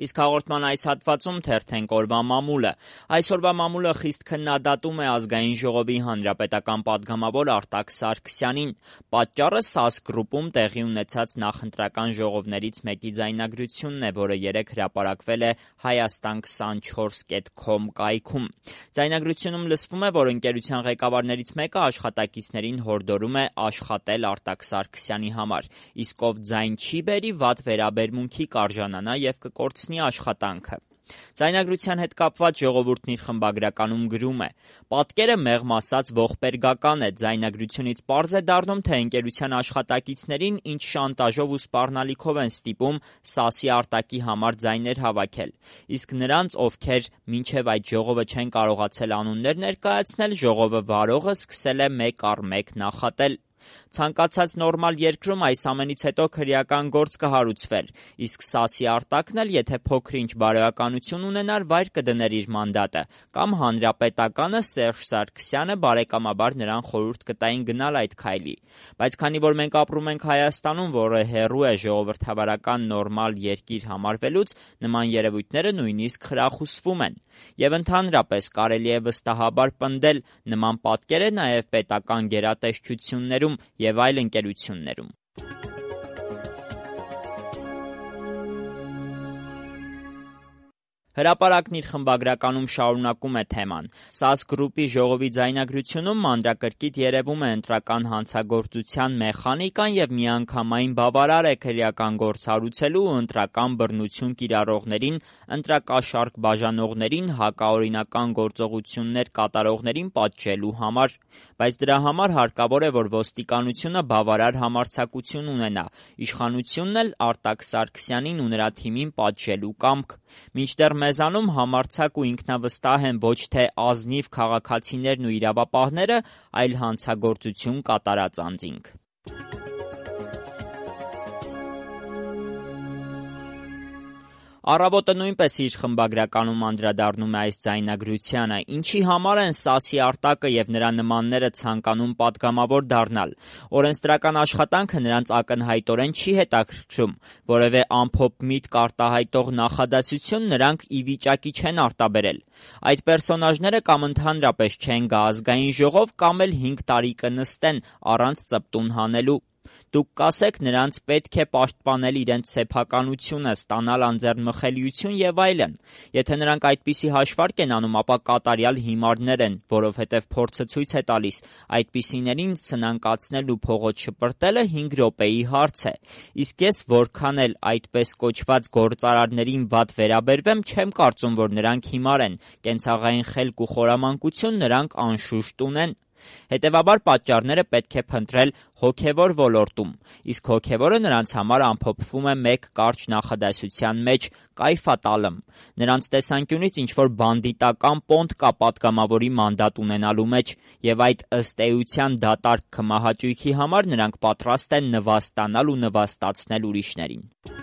Իսկ հաղորդման այս հատվածում թերթենք օրվա մամուլը։ Այսօրվա մամուլը խիստ քննադատում է Ազգային ժողովի հանրապետական պատգամավոր Արտակ Սարգսյանին։ Պատճառը ՍԱՍ գրուպում տեղի ունեցած նախընտրական ժողովներից մեկի ձայնագրությունն է, որը երեկ հրապարակվել է Hayastan24.com կայքում։ Ձայնագրությունում լսվում է, որ ընկերության ղեկավարներից մեկը աշխատակիցներին հորդորում է աշխատել Արտակ Սարգսյանի համար, իսկ ով ձայն չի բերի, վատ վերաբերմունքի կարժանանա և կկորցնի աշխատանքը։ Ձայնագրության հետ կապված ժողովուրդն իր խմբագրականում գրում է. «Պատկերը մեղմ ասած ողբերգական է, ձայնագրությունից պարզ է դառնում, թե ընկերության աշխատակիցներին ինչ շանտաժով ու սպառնալիքով են ստիպում ՍԱՍ-ի Արտակի համար ձայներ հավաքել։ Իսկ նրանց, ովքեր մինչև այդ ժողովը չեն կարողացել անուններ ներկայացնել, ժողովը վարողը սկսել է մեկ առ մեկ նախատել։ Ցանկացած նորմալ երկրում այս ամենից հետո քրեական գործ կհարուցվեր, իսկ ՍԱՍ-ի Արտակն էլ, եթե փոքր-ինչ բարոյականություն ունենար, վայր կդներ իր մանդատը, կամ Հանրապետականը, Սերժ Սարգսյանը բարեկամաբար նրան խորհուրդ կտային գնալ այդ քայլի։ Բայց քանի որ մենք ապրում ենք Հայաստանում, որը հեռու է ժողովրդավարական նորմալ երկիր համարվելուց, նման երևույթները նույնիսկ խրախուսվում են։ Եվ ընդհանրապես կարելի է վստահաբար պնդել, նման պատկեր է նաև պետական գերատեսչություններում և այլ ընկերություններում»։ Հրապարակն իր խմբագրականում շարունակում է թեման. «ՍԱՍ գրուպի ժողովի ձայնագրությունում մանրակրկիտ երևում է ընտրական հանցագործության մեխանիկան և միանգամայն բավարար է քրեական գործ հարուցելու ու ընտրական բռնություն կիրառողներին, ընտրակաշառք բաժանողներին, հակաօրինական գործողություններ կատարողներին պատժելու համար։ Բայց դրա համար հարկավոր է, որ ոստիկանությունը բավարար համարձակություն ունենա, իշխանությունն էլ Արտակ Սարգսյանին ու նրա թիմին պատժելու կամք։ Մինչդեռ մեզանում համարձակ ու ինքնավստահ են ոչ թե ազնիվ քաղաքացիներն ու իրավապահները, այլ հանցագործություն կատարած անձինք»։ Առավոտը նույնպես իր խմբագրականում անդրադառնում է այս ձայնագրությանը. «Ինչի համար են ՍԱՍ-ի Արտակը և նրա նմանները ցանկանում պատգամավոր դառնալ։ Օրենսդրական աշխատանքը նրանց ակնհայտորեն չի հետաքրքրում, որևէ ամփոփ միտք արտահայտող նախադասություն նրանք ի վիճակի չեն արտաբերել։ Այդ պերսոնաժները կամ ընդհանրապես չեն գա Ազգային ժողով, կամ էլ 5 տարի կնստեն առանց ծպտուն հանելու։ Դուք կասեք՝ նրանց պետք է պաշտպանել իրենց սեփականությունը, ստանալ անձեռնմխելիություն և այլն։ Եթե նրանք այդպիսի հաշվարկ են անում, ապա կատարյալ հիմարներ են, որովհետև փորձը ցույց է տալիս՝ այդպիսիներին սնանկացնել ու փողոց շպրտելը 5 րոպեի հարց է։ Իսկ ես որքան էլ այդպես կոչված գործարարներին վատ վերաբերվեմ, չեմ կարծում, որ նրանք հիմար են, կենցաղային խելք ու խորամանկություն նրանք անշուշտ ունեն։ Հետևաբար պատճառները պետք է փնտրել հոգևոր ոլորտում, իսկ հոգևորը նրանց համար ամփոփվում է մեկ կարճ նախադասության մեջ՝ կայֆատալմ։ Նրանց տեսանկյունից ինչ-որ բանդիտական պոնտ կա պատգամավորի մանդատ ունենալու մեջ, և այդ ըստ էության դատարկ քմահաճույքի համար նրանք պատրաստ են նվաստանալ ու նվաստացնել ուրիշներին»։